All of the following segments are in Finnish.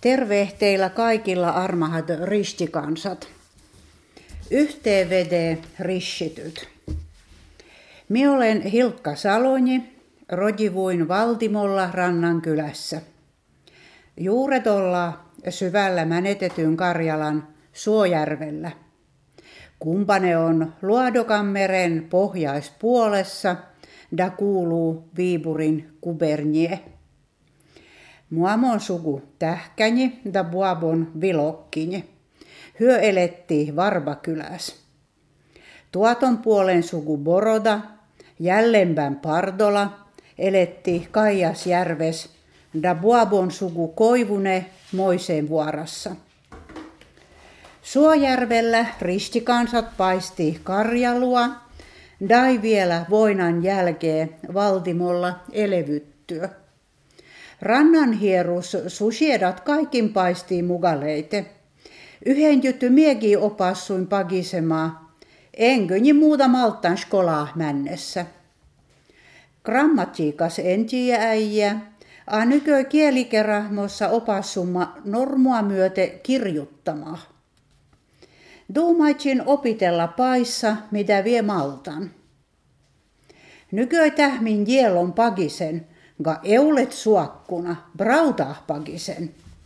Terve teillä kaikilla armahat ristikansat. Yhteenvede rishityt. Minä olen Hilkka Saloni, rojivuin Valtimolla Rannankylässä. Juuret ollaan syvällä menetetyn Karjalan Suojärvellä. Kumpane on Luodokanmeren pohjaispuolessa, da kuuluu Viiburin gubernie. Muamon suku Tähkäni da Buabon Vilokkini. Hyö eletti Varbakyläs. Tuoton puolen suku Boroda, jälleenpäin Pardola, eletti Kaijasjärves, da Buabon suku Koivune Moiseenvuorassa. Suojärvellä ristikansat paisti karjalua, dai vielä voinan jälkeen Valtimolla elevyttyä. Rannanhierus susiedat kaikin paistii mugaleite. Yhden juttu miekin opassuin pagisemaa, enköni muuta maltan skolaa männessä. Grammatiikas entiä äijä, a nykö kielikerahmossa opassumma normua myöte kirjuttamaa. Duumaitsin opitella paissa, mitä vie maltan. Nykö tähmin jielon pagisen, ga eulet suakkuna, brautah pagisen.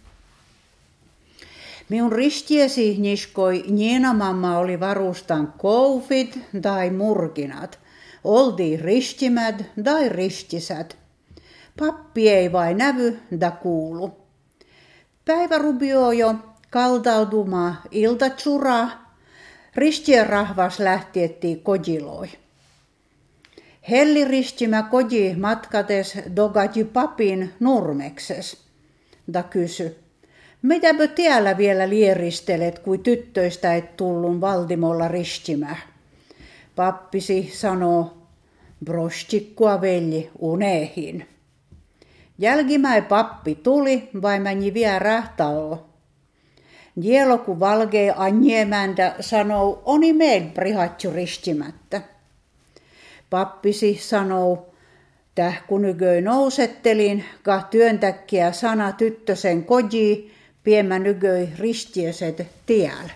Minun ristiesi niskoi niinamamma oli varustan koufit tai murkinat. Oldi ristimät tai ristisät. Pappi ei vain nävy da kuulu. Päivärubio jo kaltautumaa iltatsura. Ristien rahvas lähtietti kojiloi. Helli ristimä koji matkates dogati papin nurmekses. Da kysy. Mitäpä tiellä vielä lieristelet, kui tyttöistä et tullun Valtimolla ristimä? Pappisi sanoo, brostikkua velji unehin. Jälkimäi pappi tuli, vai meni vielä rähtao. Jieloku valgee anjemäntä sanoo, oni meil prihatju ristimättä. Pappisi sanoo, tähkunygöi nousettelin, ka työntäkkiä sana tyttösen koji, piemä nygöi ristieset tiellä.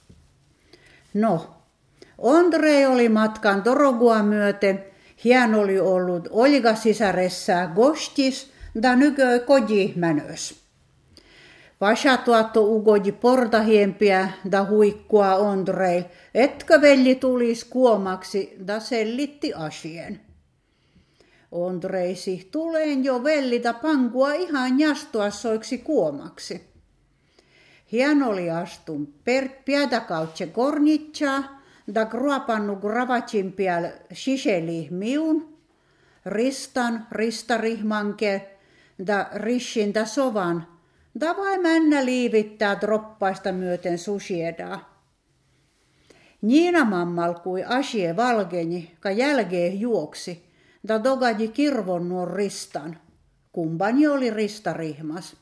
No, Ondrei oli matkan torogua myöten, hien oli ollut Olga sisaressa gostis, da nygöi koji mänös. Vasatuatto ugoji portahiempiä da huikkua Ondrei, etkö velji tulis kuomaksi, da sellitti asien. Ondreisi tuleen jo vellitä pankua ihan jastuassoiksi kuomaksi. Hien oli astun piedakautse kornitsaa, da gruapannu gravatsin piel siseli miun, ristan, ristarihmanke, da rishinta sovan, da vai männä liivittää droppaista myöten susiedaa. Niina mammal kui asie valgeni, ka jälkeen juoksi, da dogadi kirvonnuon ristan. Kumpani oli ristarihmas.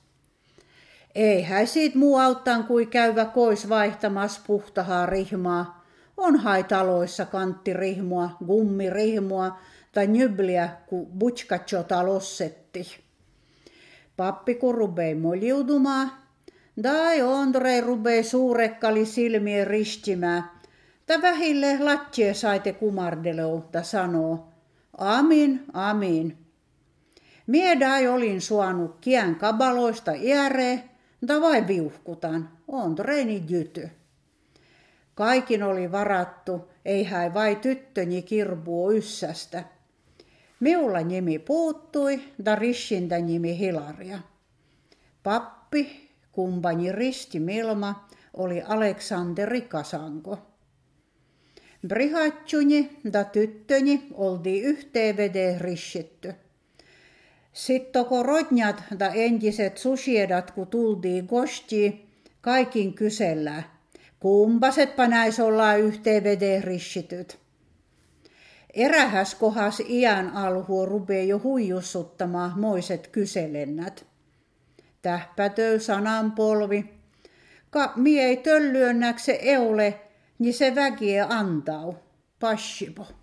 Ei hän siitä muu auttaan kui käyvä kois vaihtamas puhtahaa rihmaa. On hai taloissa kanttirihmua, gummirihmua tai nybliä, ku butskatjota lossetti. Pappi kun rubei moljuutumaa, tai Ondrei rubei suurekkali silmien ristimää, tai vähille lattie saite kumardelou, ta sanoo, amin, amin. Miedai olin suonut kien kabaloista iäree, ta vai viuhkutan, Ondreini jyty. Kaikin oli varattu, ei hän vai tyttöni kirbuo yssästä. Miulla nimi puuttui, da rishintä nimi Hilaria. Pappi, kumpani risti Milma, oli Aleksanteri Kasanko. Brihatsuni da tyttöni oltiin yhteenvede rishitty. Sittoko rodnjat da entiset susiedat, kun tultiin gostiin, kaikin kysellään. Kumpasetpa näis ollaan yhteenvede rishityt. Erähäs kohas iän alhuo rupee jo huijussuttamaan moiset kyselennät. Tähpätöy sananpolvi. Ka mie ei töllyönnäkse eule, niin se väkiä antau. Passipo.